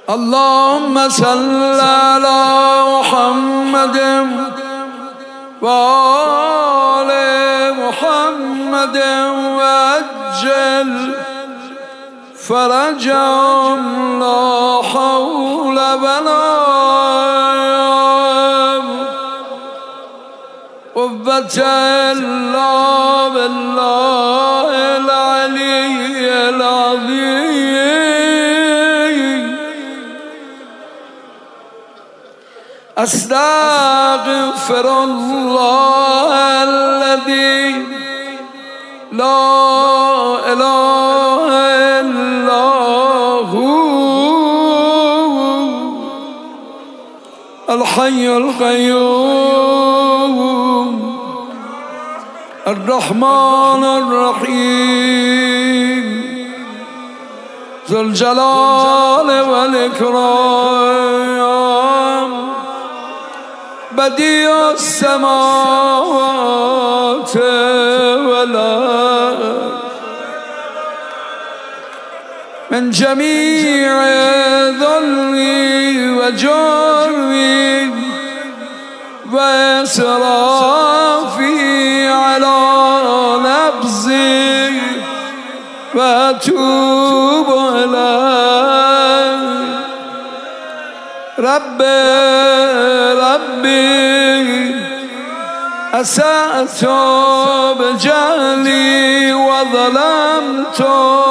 اللهم صل على محمد وآل محمد وعجل فرجهم لا حول ولا قوة إلا بالله العلي العظيم. أستغفر الله الذي لا إله إلا هو الحي القيوم الرحمن الرحيم ذو الجلال والإكرام بديع السماوات والأرض من جميع ذلي وجري وإسرافي على نفسي وأتوب إليه. ربي أسأت بجهلي وظلمت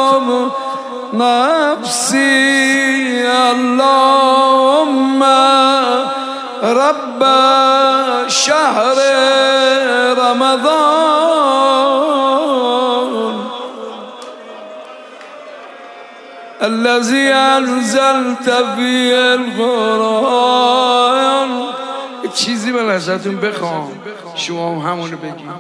نفسي. اللهم رب شهر رمضان الذي أنزلت فيه القرآن. چیزی من ازتون بخوام شما هم همونو بگید.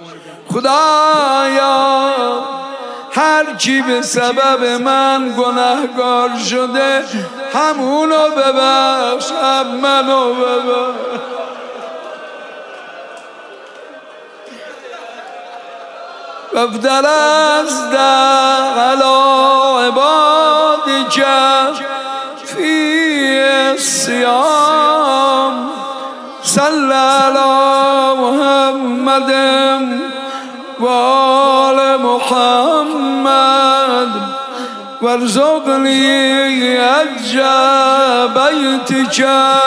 خدایا هر کی به سبب من گناهکار شده همونو ببخش، هم منو ببخش. وافدر از على عبادك في الصيام صل على محمد وآل محمد وارزقني حج بيتك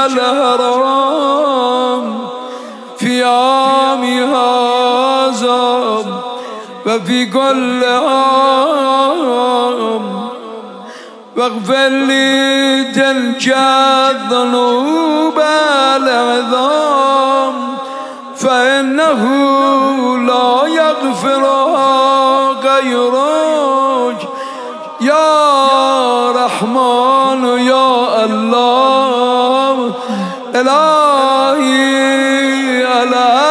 الحرام في عامي هذا وفي كل عام واغفر لي تلك الذنوب العظام فإنه لا يغفرها غيرك يا رحمن يا الله. إلهي ألا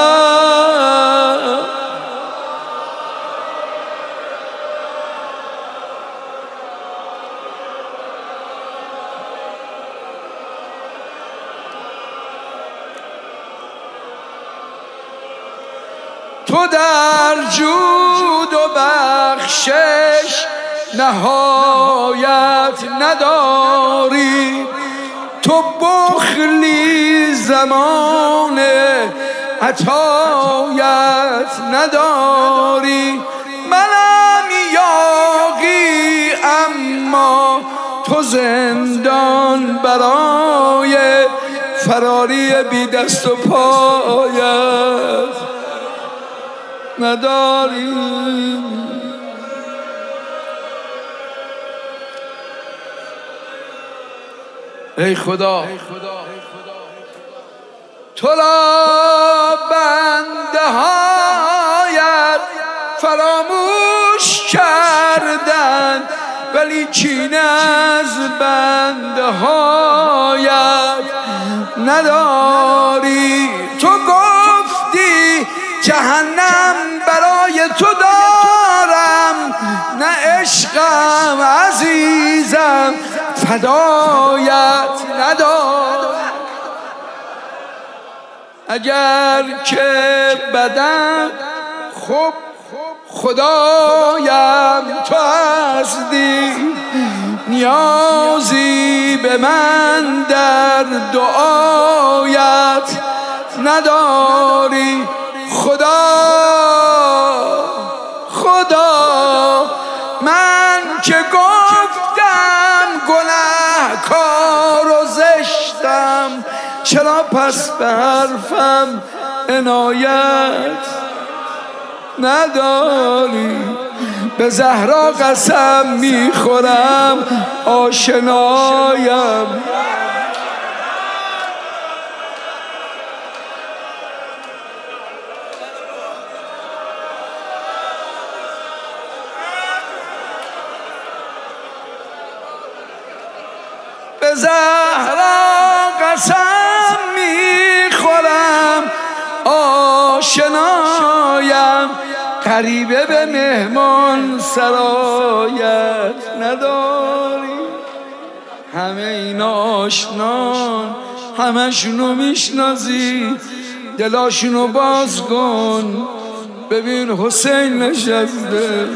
تو در جود و بخشش نهایت نداری، تو بخلی زمان عطایت نداری. منم یاغی اما تو زندان برای فراری بی دست و پایت نداری. ای خدا تو را بنده هایت فراموش کردند ولی کینه از بنده هایت نداری. تو گفتی جهنم برای تو دارم، نه عشقم عزیزم فدایت ندارم. اگر که بدم خب خدایم تو هستی، نیازی به من در دعایت نداری خدا. من که گفتم گناهکار و زشتم، چرا پس به حرفم عنایت نداری؟ به زهرا قسم میخورم آشنایم، به زهرا قسم میخورم آشنایم، غریبه به مهمان سرایت نداری. همه اینا آشنان، همشونو میشنازی، دلاشونو باز کن ببین حسین نشسته.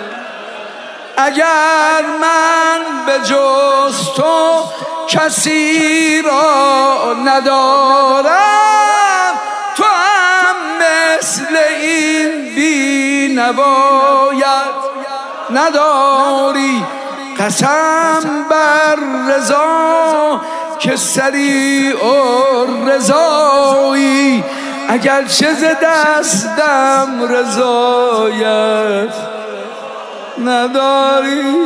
اگر من به جز تو کسی را ندارم، تو هم مثل این بی نوایت نداری. قسم بر رضا که سریع رضایی، اگر چه ز دستم رضایت نداری.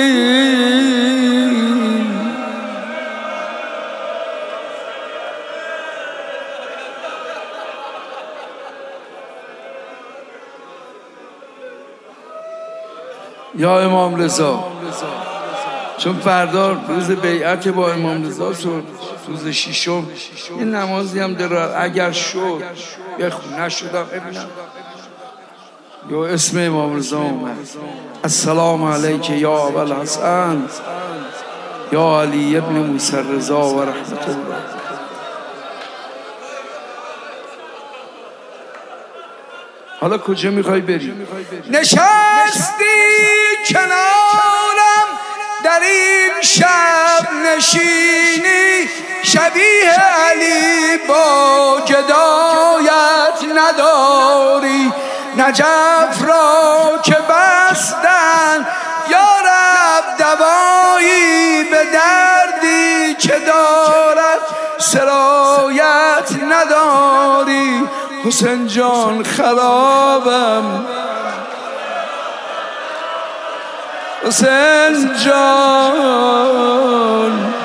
یا امام رضا، چون فردا روز بیعت با امام رضا شد، روز ششم، یه نمازی هم داره، اگر شد بخون، نشدم ببینم یا اسم امام رضا اومد. السلام علیک یا ابوالحسن یا علی ابن موسی رضا و رحمت الله. حالا کجا میخوای بری؟ نشستی کنارم در این شب نشینی، شبیه علی با جدایت نداری. نجف را که بستن یا رب دوایی به دردی که دارد سرایت نداری. حسین جان خرابم، حسین جان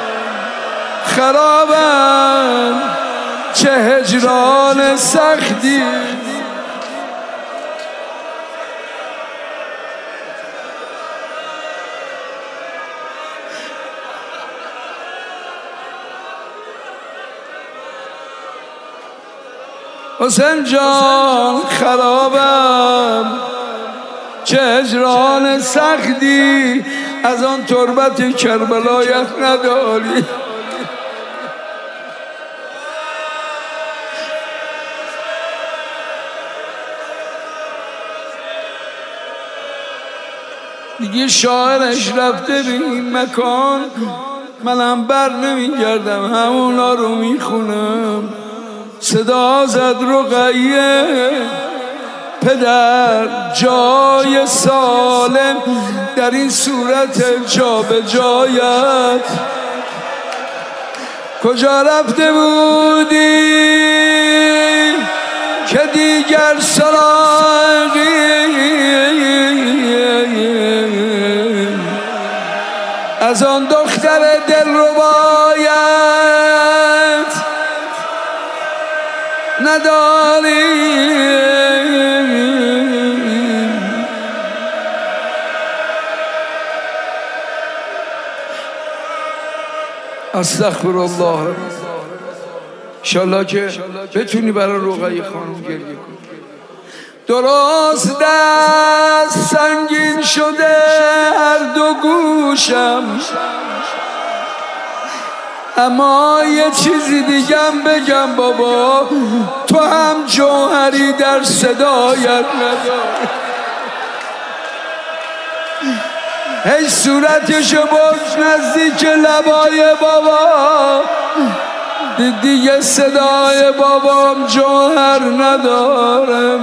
خرابم، چه هجران سختی. حسین جان خرابم، چه هجران سختی، از آن تربت کربلایت نداری. دیگه شاعرش رفته به این مکان، منم بر نمیگردم، همونا رو میخونم. صدا زد رقیه پدر جای سالم، در این صورت جا به جایت کجا رفته بودی که دیگر سراغی از آن دختر دلربایت نداری. استغفر الله. انشالله که بتونی برای رقیه خانم گریه کنی. درست دست سنگین شده هر دو گوشم، اما یه چیزی دیگم بگم بابا، تو هم جوهری در صدایت نداری. هی صورتشو برد نزدیک لبای بابا، دیگه صدای بابام جوهر نداره.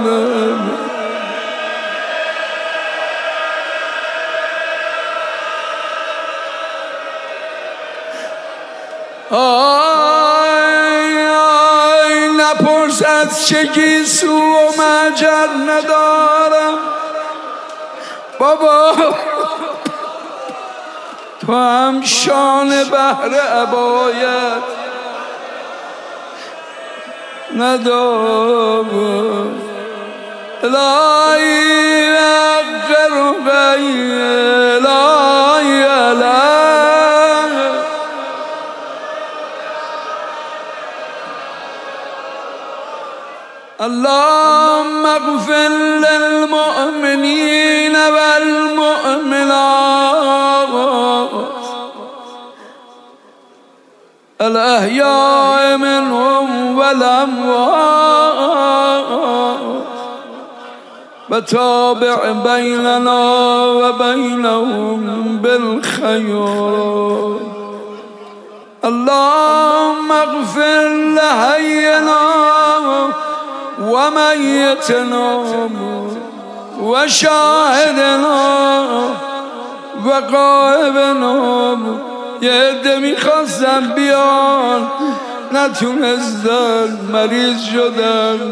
آی نپرس از چه گیسو و مجر ندارم بابا، تو هم شان بحر عبایت ندارم. الهی اغفر غی الهی الهی اللهم اغفر للمؤمنين والمؤمنات الأحياء منهم والأموات وتابع بيننا وبينهم بالخير. اللهم اغفر لحينا وميتنا وشاهدنا وغائبنا. یه عده میخواستن بیان نتونستن، مریض شدن.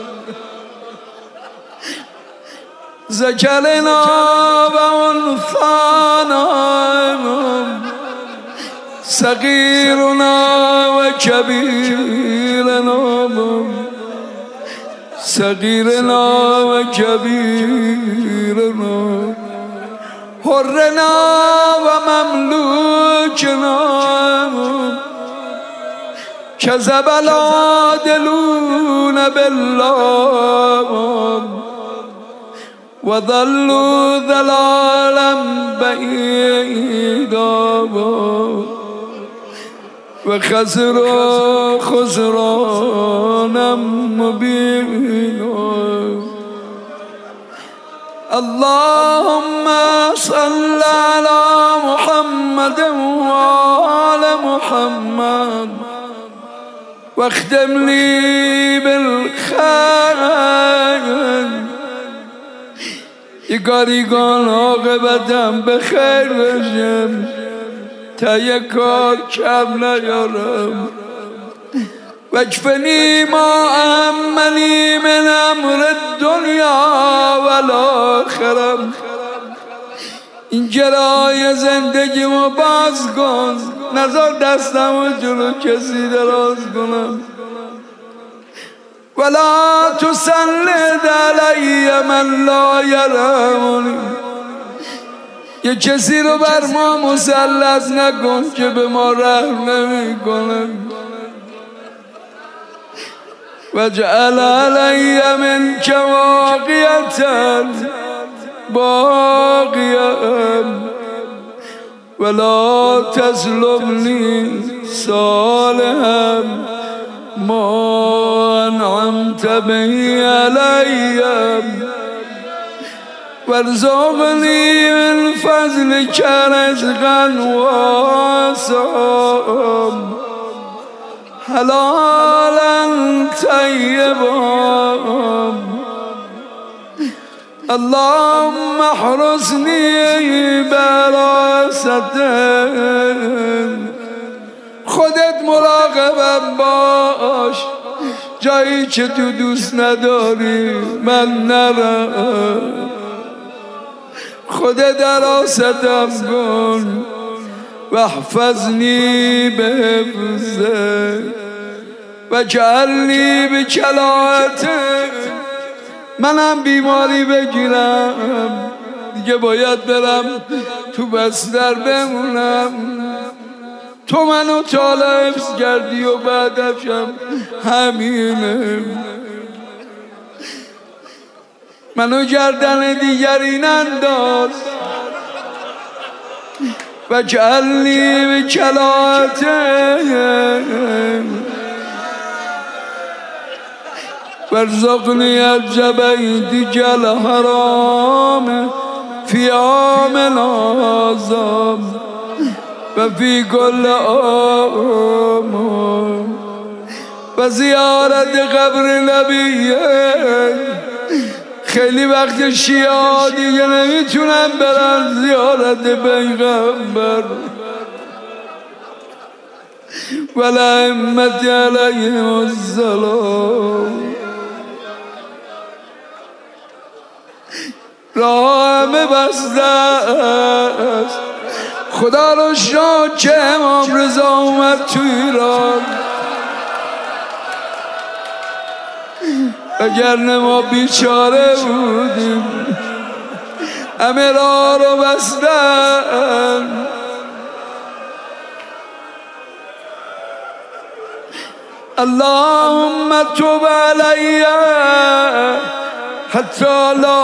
ذکرنا و انثانا صغیرنا و کبیرنا صغیرنا و کبیرنا حرنا و مملوکنا کذب العادلون بالله وضلوا ضلالا بعیدا وخسروا خسرانا مبینا. اللهم صل على محمد وآل محمد واختم لي بالخير. یکاریگان عاقبتم به خیر بشم، تا یک کار کم نیارم. واکفنی ما امنی من امر الدنیا والآخرة. این جرای زندگیمو باز کن، نذار دستمو جلو کسی دراز کنم. ولا تسلط علی من لا یرحمنی. یه کسی رو بر ما مسلط نکن که به ما رحم نمی کنه. واجعل علی منک واقیة باقیة ولا تظلمنی صالحا ما انعمت به علی وارزقنی من فضلک رزقا واسعا حلالا طیبا. اللهم احرسنی براستک. خودت مراقبم باش، جایی که تو دوست نداری من نرم. خودت حراستم کن و احفظنی به حفظک و جعلنی به کلاهتک. منم بیماری بگیرم دیگه باید برم تو بستر بمونم. تو منو تالا حفظ کردی و بعدشم همینه. منو گردن دیگری ننداز و جعلنی به کلاهتک وارزقنی الجبیت الحرام فی عام اعظم و فی کل عام و زیارت قبر نبی. خیلی وقت شیعه دیگه نمیتونن برن زیارت پیغمبر و لائمت علیهم السلام. راه همه بسته است. خدا رو شکر که امام رضا اومد تو ایران، وگرنه ما بیچاره بودیم. همه راه رو بستن. اللهم تب علی حتی لا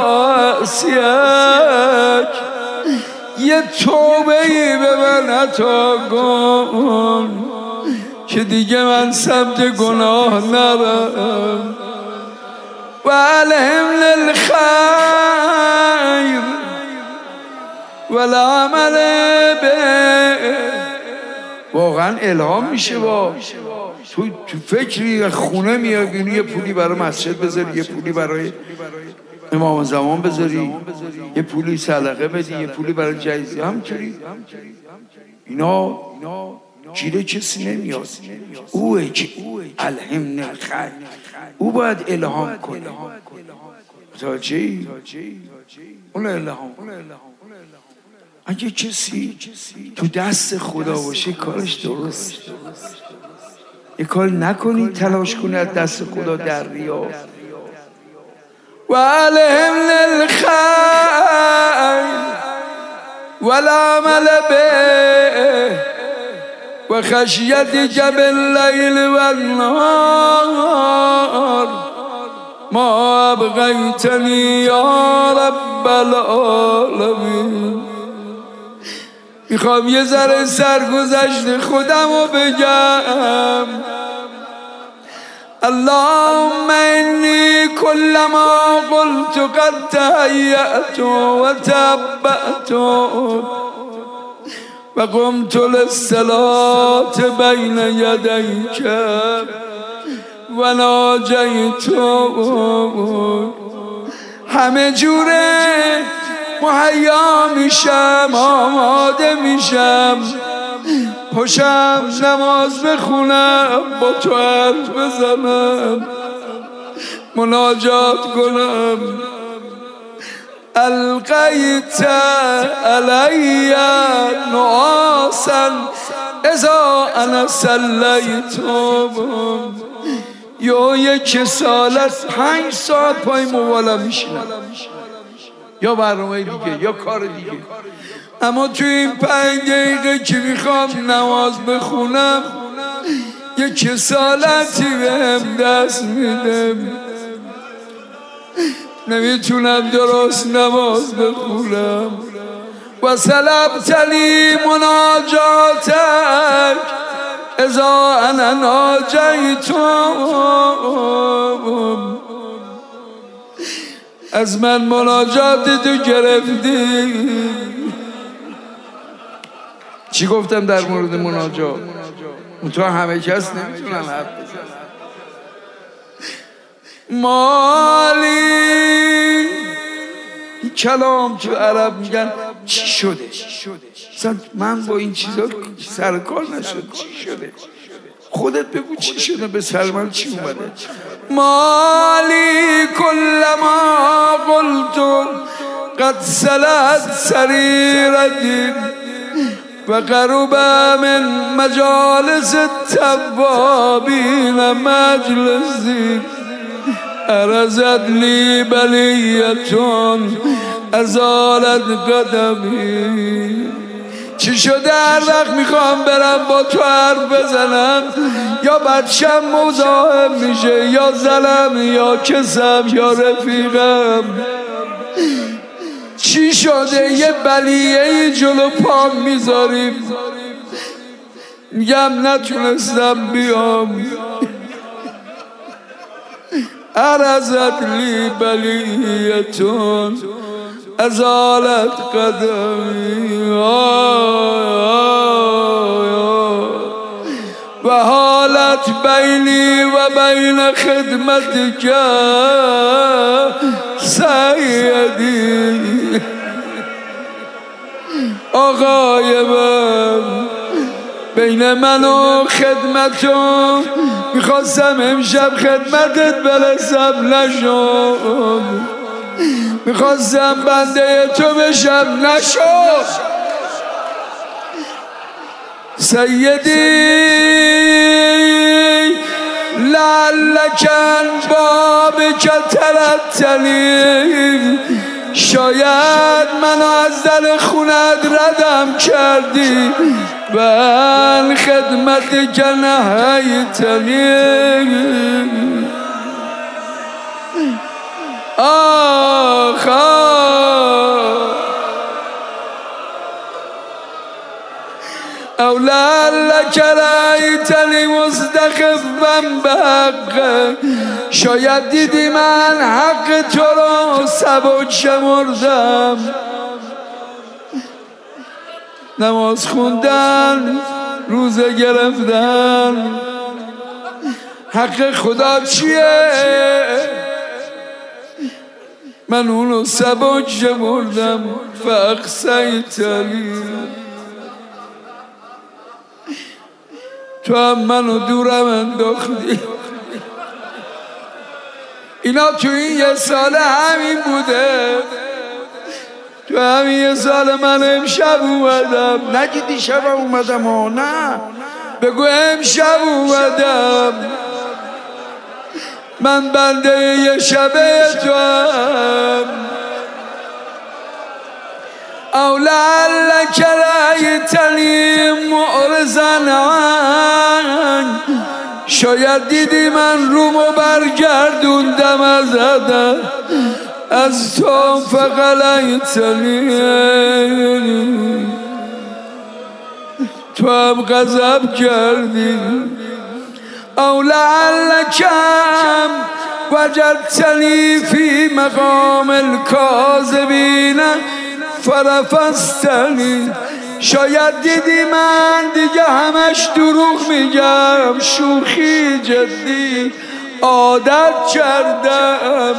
اعصیک. یه توبه ای به من عطا کن که دیگه من سمت گناه نرم. و الهمنا الخیر و العمل به. واقعا الهام میشه با تو فکری خونه میاد، یه پولی برای مسجد بذاری، یه پولی برای امام زمان بذاری، یه پولی صدقه بدی، یه پولی برای جایزه. همینطوری اینا گیره کسی نمیاد. اوه که الهمنا الخیر، او باید الهام کنه. متوجهی؟ اون الهام. اگه کسی تو دست خدا باشه کارش درست. یه کار نکنی تلاش کنی از دست خدا در ریا. و الهمنا الخیر و العمل به و خشیتک باللیل و النهار ما ابقیتنی یا رب العالمین. میخوام یه ذره سرگذشت خودم رو بگم. اللهم انی کلما قلت قد تهیأت و تبعت و قمت للصلاة بین یدیک و ناجیت. همه جوره مهیا میشم، آماده میشم، پشم نماز بخونم، با تو حرف بزنم، مناجات کنم. القیت علی نعاسا اذا انا صلیت. یا یک سالت 5 ساعت پای موبایلم میشینم، یا برنامه دیگه یا کار دیگه، اما تو این 5 دقیقه که میخوام نماز بخونم یه کسالتی بهم دست میدم، نمیتونم درست نماز بخونم. و سلبتنی مناجاتک اذا انا ناجیتم. از من مناجات تو گرفتی. چی گفتم در مورد مناجات؟ تو همه کس نمیتونن حرف بزنن. مالی این کلام تو عرب میگن چی شده؟ مثلا من با این چیزا سرکار نشد. چی شده؟ خودت بگو چی شده، به سر من چی اومده؟ مالی کلما قلت قد سلت سریرتی و قرب من مجالس التوابین مجلسی ارزت لی بلیتون ازالت قدمی. چی شده هر وقت میخوام برم با تو حرف بزنم یا بچم مزاحم میشه، یا زنم یا کسم یا رفیقم. چی شده یه بلیه‌ای جلو پام میذاریم، میگم نتونستم بیام. عرضت لی بلیتون ازالت قدمی و حالت بینی و بین خدمتک سیدی. آقای من بین من و خدمتو میخواستم امشب خدمتت برسم نشد، میخواستم بنده تو بشم نشد. سیدی لعلک بابک ترتلی، شاید منو از در خونت ردم کردی و خدمت که نهیتنی. او لعلک رأیتنی مستخفا بحقه، شاید دیدی من حق تو رو سبک شمردم. نماز خوندن، روزه گرفتن، حق خدا چیه؟ من اونو سبک شمردم. فاقصیتنی، تو هم منو دورم انداختی. اینا تو این یه سال همین بوده، تو همین یه سال من امشب اومدم. نگی دیشب اومدم ها، نه بگو امشب اومدم. من بنده یه شبه تو هم. او لعلک رأیتنی معرضا، شاید دیدی من رومو برگردوندم از تو. فغلیتنی، تو هم غضب کردی. او لعلکم وجدتنی فی مقام الکاذبین فرفضتنی، شاید دیدی من دیگه همش دروغ میگم، شوخی جدی عادت کردم.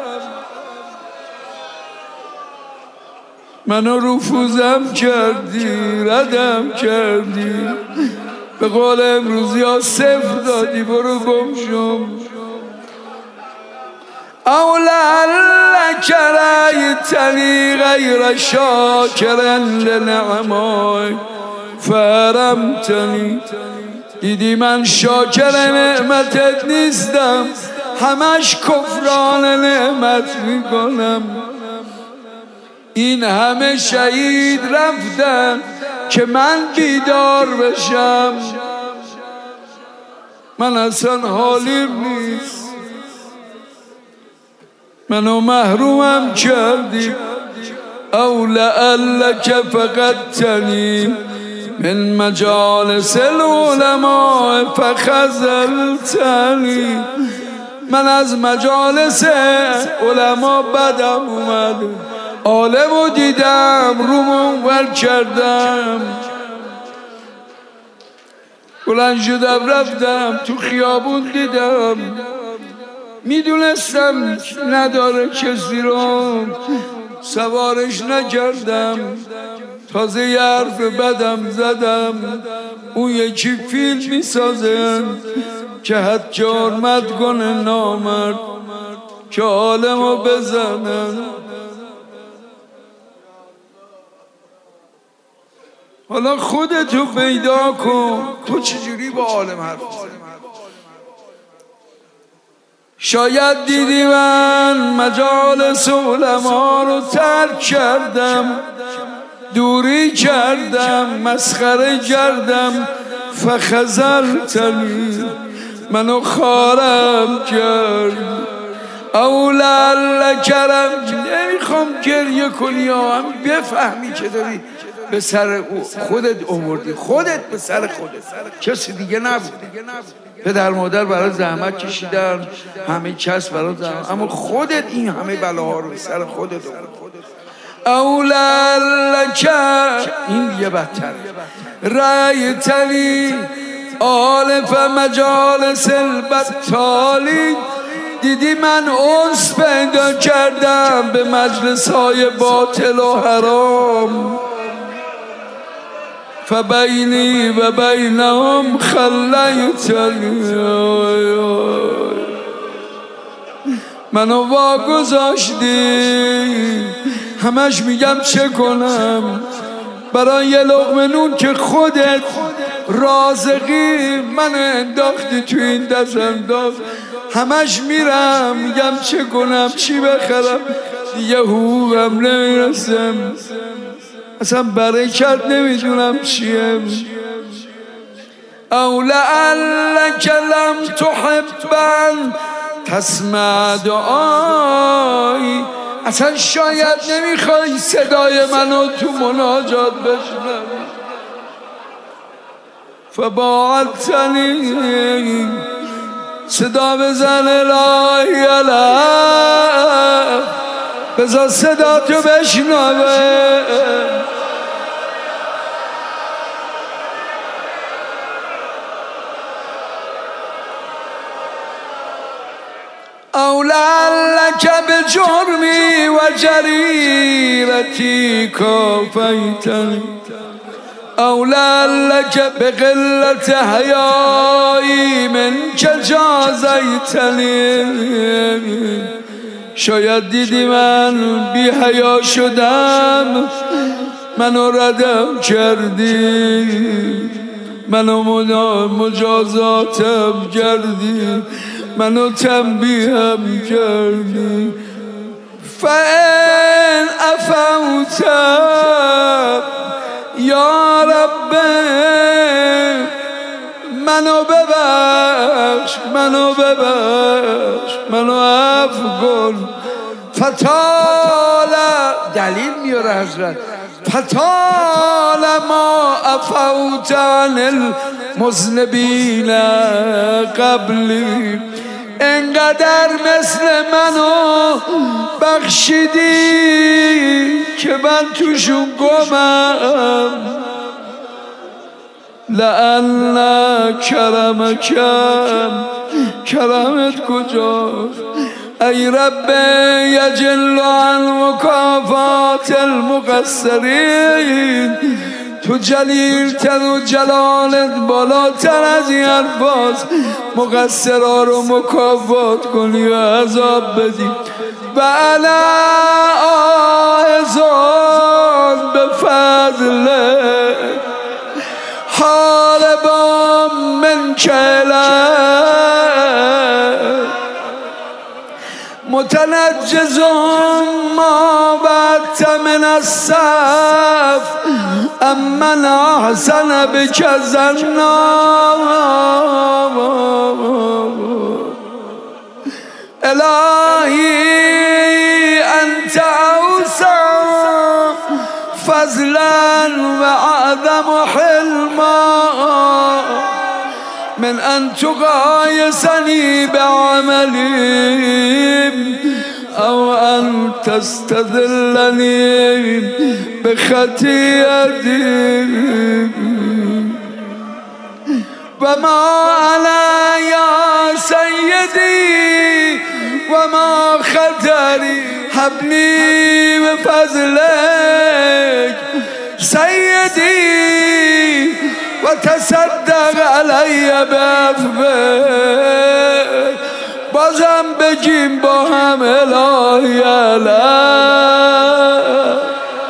منو رفوزم کردی، ردم کردی، به قول امروزی ها صفر دادی، برو گم شم. او لعلک رأیتنی غیر شاکر لنعمای فحرمتنی، دیدی من شاکر نعمتت نیستم، همش کفران نعمت میکنم. این همه شهید رفتن که من بیدار بشم، من اصلا حالیم نیست. منو محرومم کردی. او لعلک فقدتنی من مجالس العلماء فخذلتنی، من از مجالس علما بدم اومد، عالمو دیدم رومو ور کردم، بلند شدم رفتم تو خیابون دیدم، میدونستم نداره کسی رو، سوارش نکردم. تازه یه حرف بدم زدم، اون یکی فیلم میسازه که حد که حرمت کنه نامرد، که عالمو بزنن. حالا خودتو پیدا کن، تو چجوری با عالم حرف میزنی؟ شاید دیدی من مجالس علما رو ترک کردم، دوری کردم، مسخره کردم. فخذلتنی، منو خارم کرد. او لعلک نمیخوام گریه کنی، هم بفهمی که داری به سر خودت آوردی، خودت به سر خودت، کسی دیگه نبود. پدر مادر برای زحمت کشیدن، همه کس برای زحمت، اما خودت این همه بلاها رو به سر خودت آوردی. اولا لک، این دیگه بدتر، رأیتنی آلف مجالس البطالی، دیدی من انس پیدا کردم به مجلس های باطل و حرام، فبینی و بینهم خلیتنی، منو واگذاشتی، همش میگم چه کنم برای یه لقمه نون که خودت رازقی من انداختی تو این دستم داد، همش میرم میگم چه کنم چی بخرم، دیگه حقوقم نمیرسم، اصلا برکت نمیدونم چیه. او لعلک لم تحبن تسمع دعایی، اصلا شاید نمیخوای صدای منو تو مناجات بشنوی، فباعدتنی، صدا بزن الهی الهی، بذار صدا تو بشنوه، او لعلک بجرمی و جریرتی کافیتنی، او لعلک بقلت حیایی منک جازیتنی، شاید دیدی من بی حیا شدم منو ردم کردی، منو مجازاتم کردی، منو تنبیهم کردی، فان عفوت یا رب منو ببخش، منو ببخش، منو عفو کن، فطال، دلیل میاره حضرت، فطال ما عفوت عن المذنبین قبلی، انقدر مثل منو بخشیدی که من توشون گمم، لأن کرمت کجاست ای رب یجل عن مکافات المقصرین، تو جلیل تر و جلالت بالاتر از این الفاظ، مقصرها رو مکافات کنی و عذاب بدی، و انا آهزان به فضلت حاربا من کلت، متنجز ما بعدت من الصف امن احسن بک ظنا، الهی انت اوسع فضلا و اعظم حلما من ان تقایسنی بعملی او ان تستذلنی بخطیئتی، و ما انا یا سیدی و ما خطری، حبلی بفضلک سیدی و تصدق علی بعفوک، بازم بگیم با هم الهی الهی.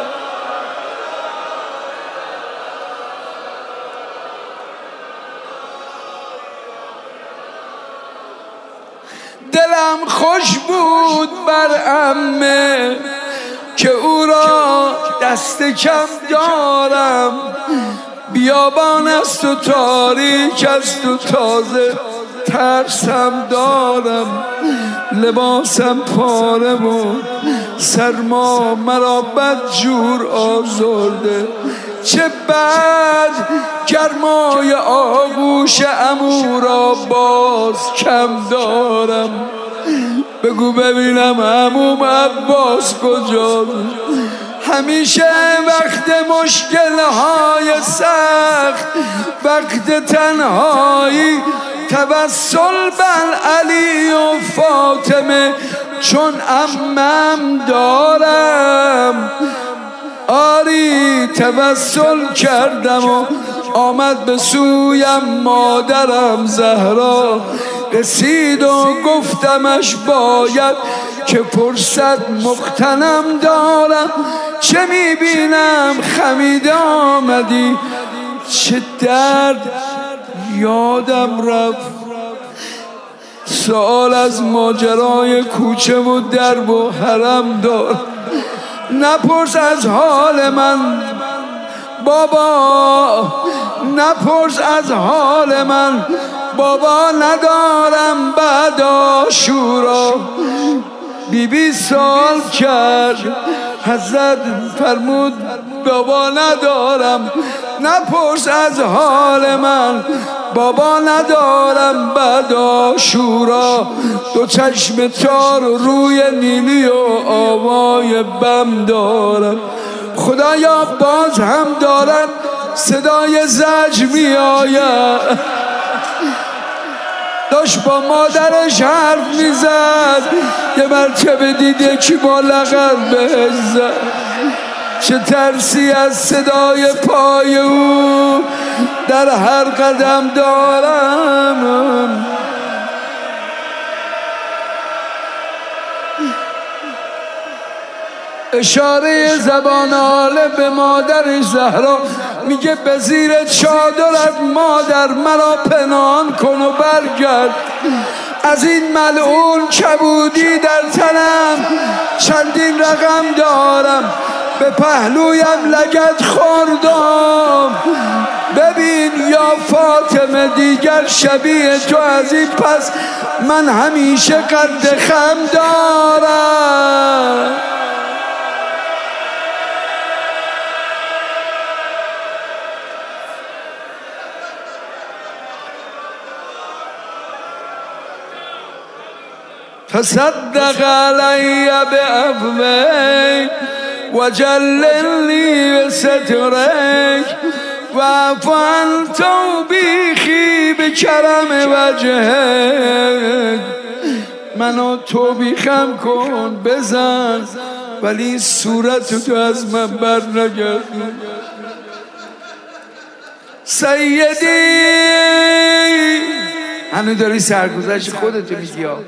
دلم خوش بود بر عمه که او را دست کم دارم، بیابان است و تاریک است و تازه ترسم دارم، لباسم پاره و سرما مرا بدجور آزرده، چه بد گرمای آغوش عمو را باز کم دارم، بگو ببینم عموم عباس کجا، همیشه وقت مشکل‌های سخت، وقت تنهایی توسل بر علی و فاطمه، چون عمم دارم آری توسل کردم و آمد به سویم مادرم زهرا، رسید و گفتمش باید که پرسد مختنم دارم، چه میبینم خمیده آمدی، چه درد یادم رفت. سوال از ماجرای کوچه و درب و حرم دار، نپرس از حال من بابا، نپرس از حال من بابا، ندارم بعد عاشورا. بی سال کرد، حضرت فرمود بابا ندارم، نپرس از حال من بابا، ندارم بعد عاشورا. دو چشم تار روی نیلی و آوای بم دارم، خدایا باز هم دارد صدای زجر می آید. داشت با مادرش حرف میزد، یه مرتبه دیده که با لقب بهش زد، چه ترسی از صدای پای او در هر قدم دارم. اشاره زبان آله به مادر زهرا میگه به زیر چادرت مادر مرا پنهان کن و برگرد، از این ملعون کبودی در تنم چندین رقم دارم، به پهلویم لگد خوردم. ببین یا فاطمه دیگر شبیه تو از این پس من همیشه قد خم دارم. تصدق علی بعفوک وجللنی بسترک واعف عن توبیخی بکرم وجهک. منو توبیخم کن بزن، ولی صورت تو از من بر نگردون. سیدی هنو داری سرگذشت خودتو میگی ها.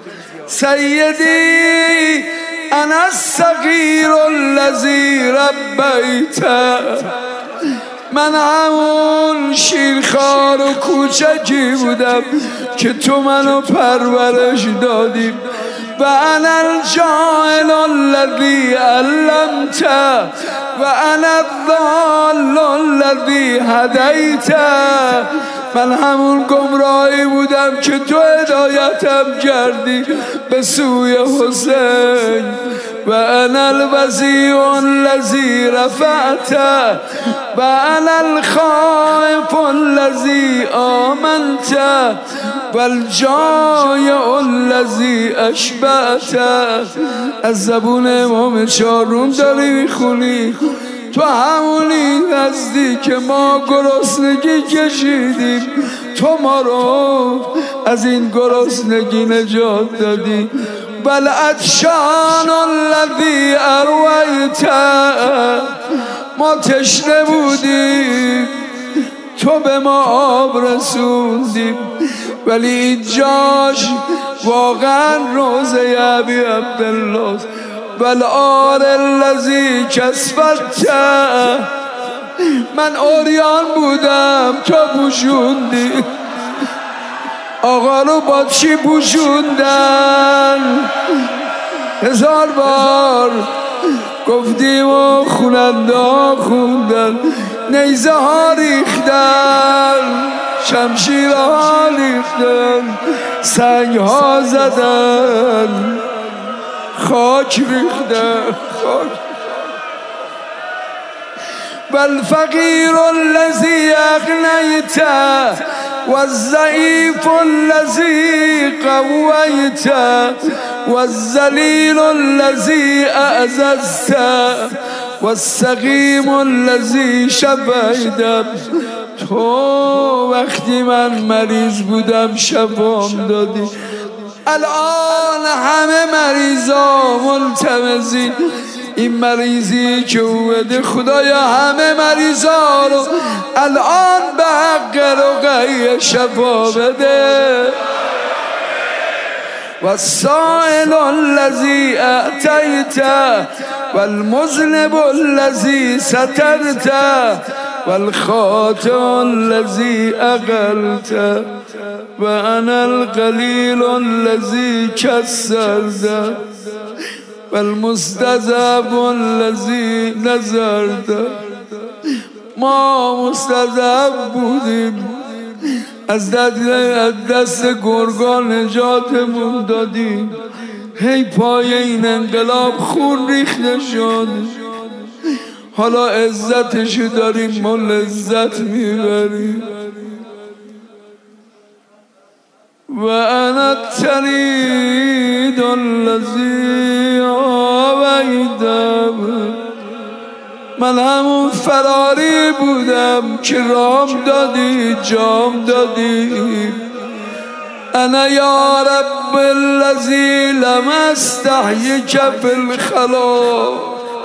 سیدی انا الصغیر الذی ربیت، من همون شیرخوار و کوچکی بودم که تو منو پرورش دادی. و انا الجاهل الذی علمت و انا الضال الذی هدیت، من همون گمراهی بودم که تو هدایتم کردی به سوی حسین. و انا الوزیع الذی رفعت و انا الخائف الذی آمنت و الجایع الذی اشبعت. از زبون امام چهارم داری میخونی، تو همونی هستی که ما گرسنگی کشیدیم، تو ما رو از این گرسنگی نجات دادی. بل عطشان الذی ارویت، ما تشنه بودیم تو به ما آب رسوندیم، ولی جاش واقعا روزه ابی عبدالله. بل آر الذی کسبت، من عریان بودم تو پوشوندی. آقا رو با چی پوشوندن؟ 1000 بار گفتیم و خوننده ها خوندن، نیزه ها ریختن، شمشیر ها ریختن، سنگ ها زدن، خاک ریختن، خاک. والفقیر الذی اغنیت والضعیف الذی قویت والذلیل الذی اعززت والسقیم الذی شفیتم. تو وقتی من مریض بودم شفام دادی. الان همه مریضا ملتمسین این مریضی که اومده خدایا همه مریضا رو الان به حق رقیه شفا بده. والسائل الذی اعطیت والمذنب الذی سترت والخاطئ الذی اقلت وانا القلیل الذی کسرت والمستضعف الذی نظرت. ما مستضعف بودیم، از دست گرگان نجاتمون دادی. هی پای این انقلاب خون ریخته شد، حالا عزتشو داریم ما لذت میبریم. و انا الطرید الذی آویدم. من همون فراری بودم که رام دادی جام دادی. انا یا رب الذی لم استحیک فی الخلا.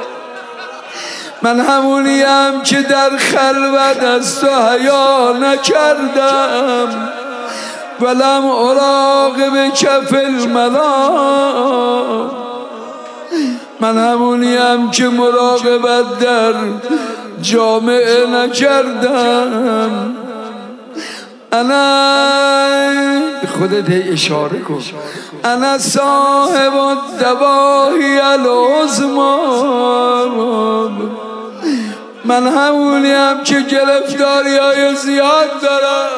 من همونیم که در خلوت از تو حیا نکردم. ولم اراقب کف الملا. من همونیم که مراقبت در جامعه نکردم. انا خودت اشاره کن. انا صاحب الدواهی العظمی. من همونیم که گرفتاری های زیاد دارم.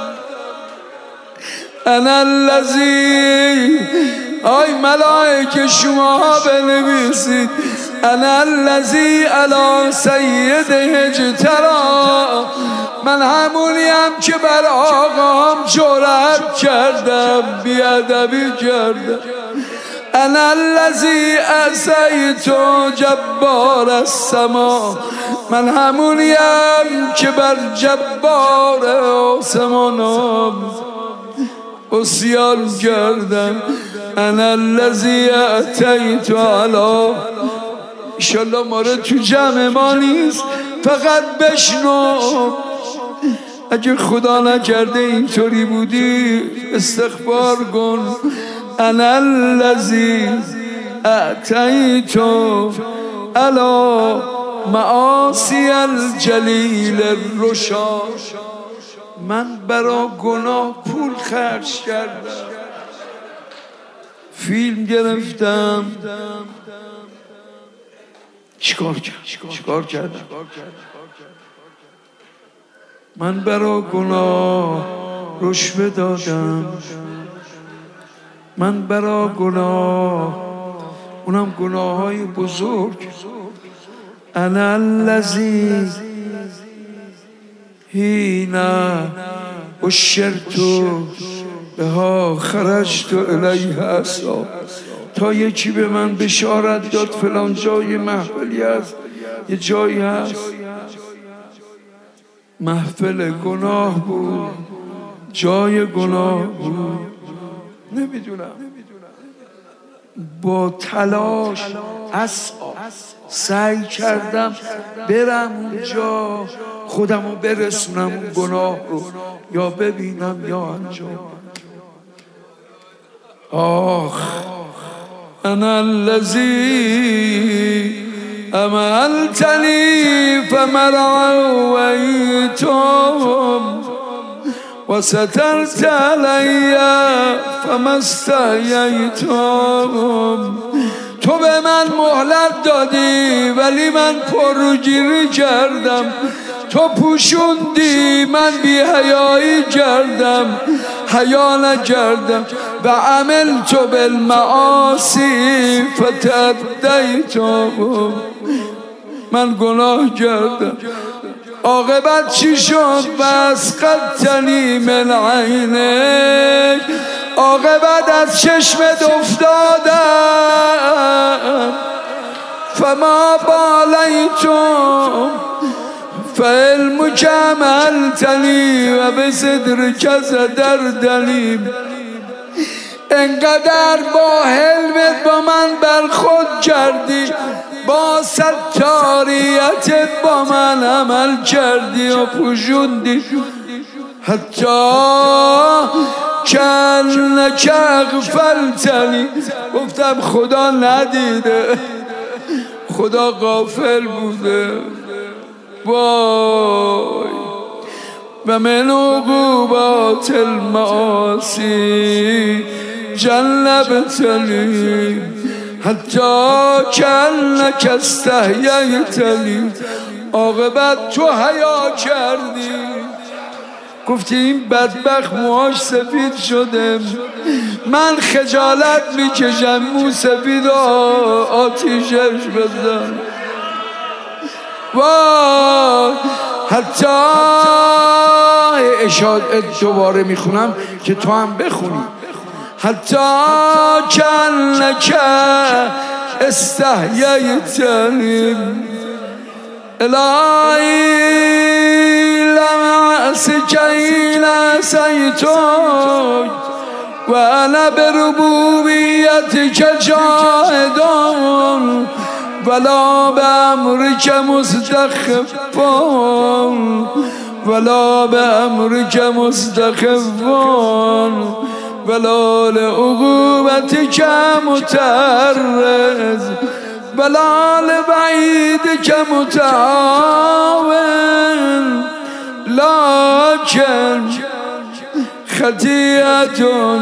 انا الذی، آی ملائکه شما بنویسید انا الذی علی سیده اجترا. من همونیم که بر آقام جرأت کردم، بیادبی کردم. انا الذی عصیت جبار السما. من همونیم که بر جبار آسمانم عصیان کردم. انا الذی اتیت علی. انشالله مورد تو جمع ما نیست، فقط بشنو. اگه خدا نکرده اینطوری بودی استغفار کن. انا الذی اتیت علی معاصی الجلیل الرشاد. من برا گناه پول خرج کردم، فیلم گرفتم. چیکار کردم؟ من برا گناه رشوه دادم. من برا گناه، اونم گناه های بزرگ. انا الذی هینا اشرت بها خرجت الیها اسا. تا یکی به من بشارت داد فلان جای محفلی هست، یه جایی هست. محفل گناه بود، جای گناه بود. نمیدونم، با تلاش سعی کردم برم اونجا، خودمو برسونم اون گناه رو، یا ببینم یا انجام. آخ انا الذی املتنی فمرعویتم و سترت علی فما استحییتم. تو به من مهلت دادی ولی من پرروگیری کردم. تو پوشوندی من بی حیایی کردم، حیا نکردم. و عملت بالمعاصی فتعدیتم. من گناه کردم. عاقبت چی شد؟ بس قدتنی من عینک. عاقبت از چشمت افتادم. فما بالیتم فعلمک عملتنی و به صدرک صدرتنی. انقدر با حلمت با من برخورد کردی، با ستاریتت با من عمل کردی و پوشوندی، حتی کنک اغفلتنی. گفتم خدا ندیده، خدا غافل بوده. وای و من عقوبات المعاصی جنبتنی حتی کنک استحییتنی. عاقبت تو حیا کردی، گفتی این بدبخت موهاش سفید شده، من خجالت میکشم مو سفید آتیشش بزن. وای حتی اشاره دوباره میخونم که تو هم بخونی. حتی کنک استحییتنی الهی لم اعصک این عصیتک و انا بربوبیتک جاهد ولا بامرک مستخف ولا بامرک مستخف ولا لعقوبتک متعرض ولا لبعیدک متعاون لکن خطیئة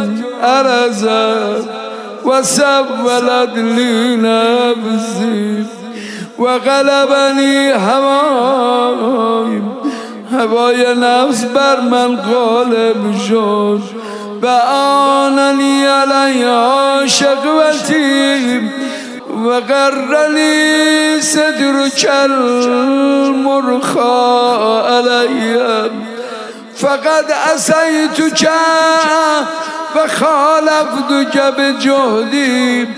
عرضت و سولت لی نفسی و غلبنی هوای نفس بر من غالب شد و آننی علیها شقوتی و غرنی صدرک المرخا علیه فقد عصیتک و خالفتک بجهدی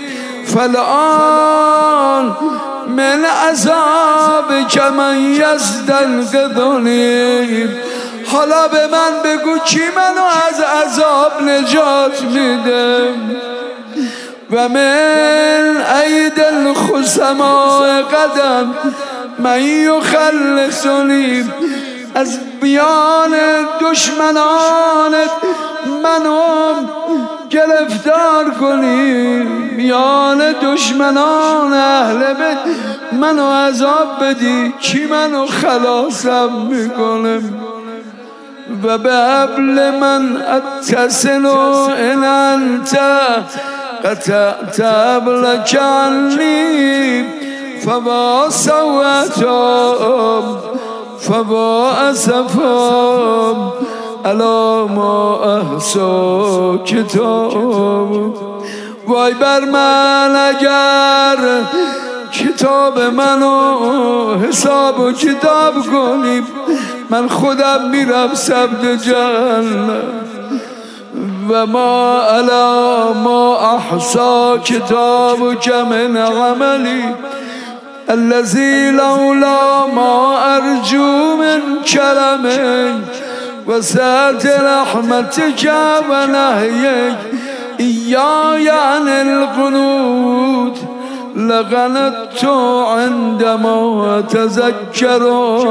فالآن من عذابک من یستنقذنی. حالا به من بگو کی منو از عذاب نجات میده. و من عید الخصماء قدم من یخلصنی. از میان دشمنانت منو گرفتار کنی، میان دشمنان اهل بیت منو عذاب بدی، کی منو خلاصم میکنه. و به حبل من اتصل ان انت قطعت حبلک عنی فوا سوءتم فوا اسفم علی ما احصی کتاب. وای بر من اگر کتاب منو حساب و کتاب کنی، من خودم میرم سبت جهنم. و ما علی ما احصی کتابک من عملی الذی لولا ما ارجو من کرمک و سعت رحمتک و نهیک ایای عن القنوت لقنطت عندما تذکر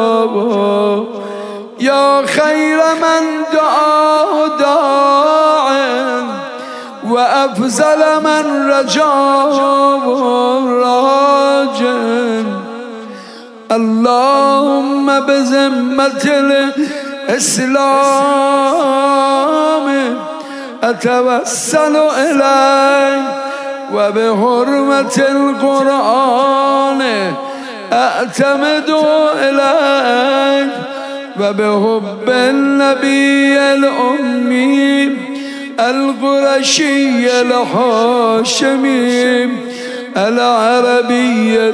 یا خیر من دعا داع و افضل من رجا راج. اللهم بذمة الاسلام اتوسل الیک و به حرمت القرآن اعتمد الیک و به حب النبی الامی القرشی الهاشمی العربی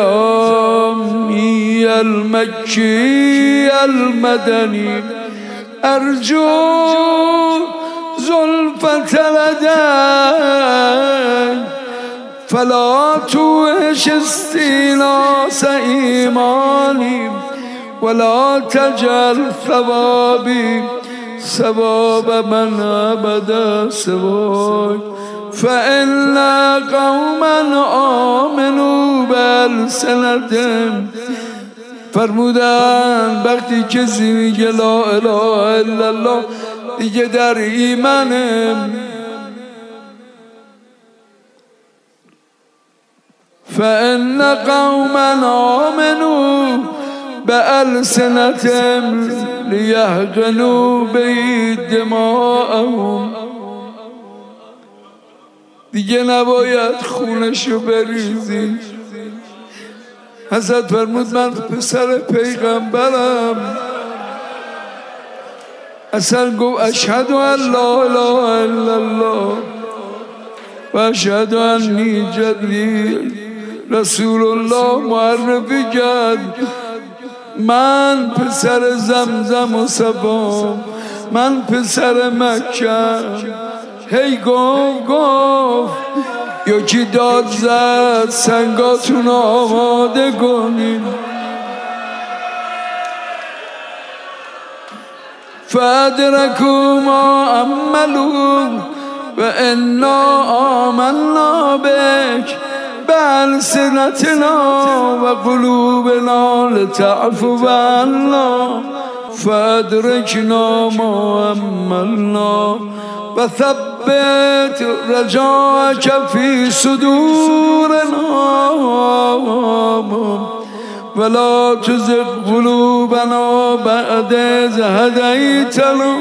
التامی المکی المدنی ارجو زلفت لدیک فلا توهش استیناس ایمانی ولا تجعل ثوابی ثواب من ابدا سواک فإن قوما آمنوا بألسنتهم. فرمودن وقتی کسی میگه لا اله الا الله دیگه در ایمانه. فإن قوما آمنوا بألسنتهم لیحقنوا به دماءهم. دیگه نباید خونشو بریزی. حضرت فرمود من پسر پیغمبرم. اصلا گفت اشهد ان لا اله الا الله و اشهد انی جدی رسول الله معرفی کرد. من پسر زمزم و صفا، من پسر مکه. هی گفت یکی داد زد سنگاتون آماده کنین. فادرکوا ما عملوا و انا آمنا بک بألسنتنا و قلوبنا لتعفو عنا فادرکنا ما عملنا و ثبت رجاءك في صدورنا ولا تزغ قلوبنا بعد إذ هديتنا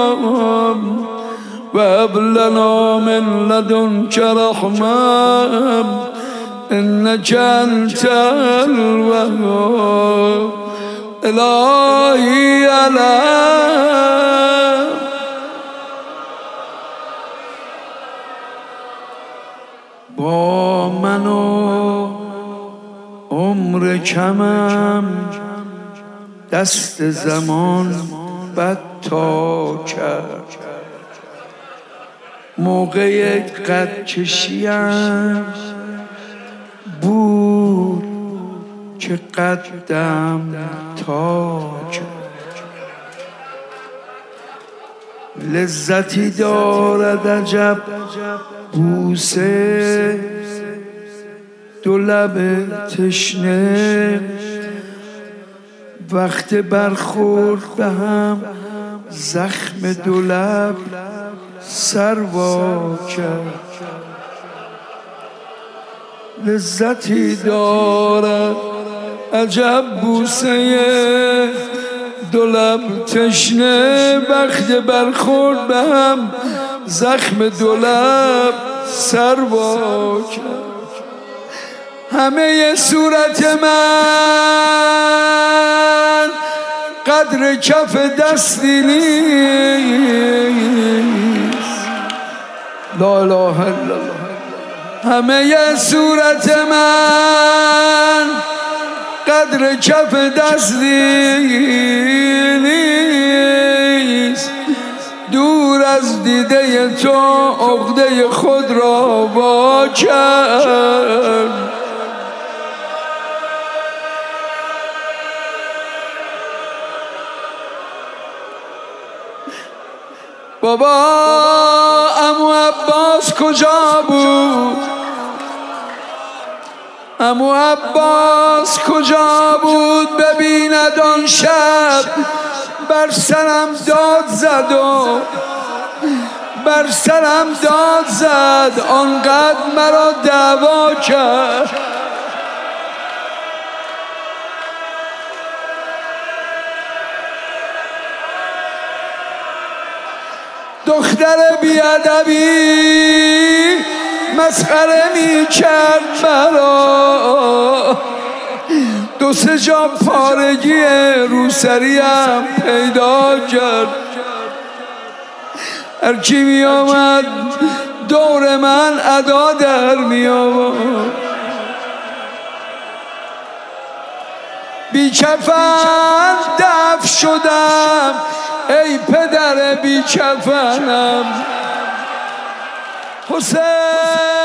وهب لنا من لدنك رحمة إنك أنت الوهاب. إلهي با من و عمر کمم دست زمان بد تا کرد. موقع قد کشیم بود که قدم تا کرد. لذتی دارد عجب بوسه دو لب تشنه وقت برخورد به هم زخم دو لب سر وا کرد. لذتی دارد عجب بوسه دو لب تشنه وقت برخورد به هم زخم دو لب سر وا کرد. همه صورت من قدر کف دستی نیست. لا اله الا الله. همه صورت من قدر کف دستی نیست. دور از دیده تو عقده خود را وا کرد. بابا عمو عباس کجا بود؟ عمو عباس کجا بود؟ ببیند آن شب بر سرم داد زد و بر سرم داد زد آنقدر مرا دعوا کرد. دختر بیادبی مسخره می کرد مرا. دو سه جا پارگی روسریم پیدا کرد. هرکی می آمد دور من ادا در می آمد. بی کفن دفن شدم ای پدر بی کفنم. حسین